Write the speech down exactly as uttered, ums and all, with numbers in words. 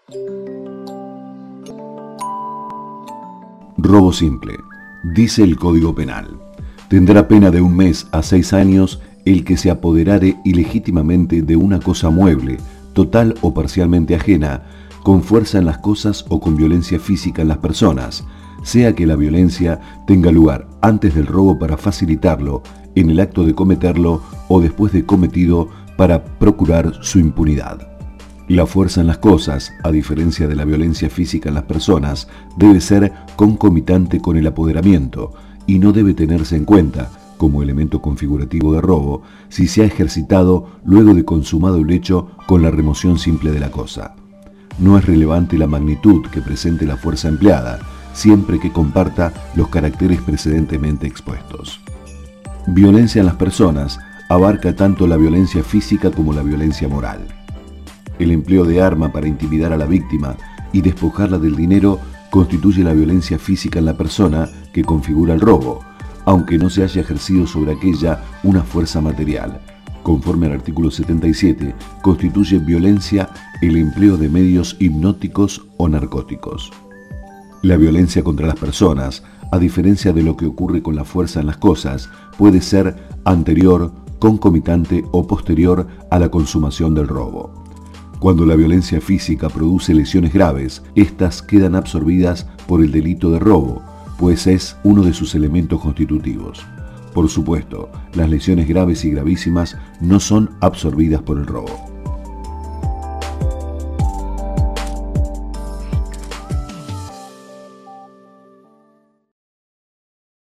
Robo simple. Dice el Código Penal: tendrá pena de un mes a seis años el que se apoderare ilegítimamente de una cosa mueble, total o parcialmente ajena, con fuerza en las cosas o con violencia física en las personas, sea que la violencia tenga lugar antes del robo para facilitarlo, en el acto de cometerlo o después de cometido para procurar su impunidad. La fuerza en las cosas, a diferencia de la violencia física en las personas, debe ser concomitante con el apoderamiento y no debe tenerse en cuenta, como elemento configurativo de robo, si se ha ejercitado luego de consumado el hecho con la remoción simple de la cosa. No es relevante la magnitud que presente la fuerza empleada, siempre que comparta los caracteres precedentemente expuestos. Violencia en las personas abarca tanto la violencia física como la violencia moral. El empleo de arma para intimidar a la víctima y despojarla del dinero constituye la violencia física en la persona que configura el robo, aunque no se haya ejercido sobre aquella una fuerza material. Conforme al artículo setenta y siete, constituye violencia el empleo de medios hipnóticos o narcóticos. La violencia contra las personas, a diferencia de lo que ocurre con la fuerza en las cosas, puede ser anterior, concomitante o posterior a la consumación del robo. Cuando la violencia física produce lesiones graves, éstas quedan absorbidas por el delito de robo, pues es uno de sus elementos constitutivos. Por supuesto, las lesiones graves y gravísimas no son absorbidas por el robo.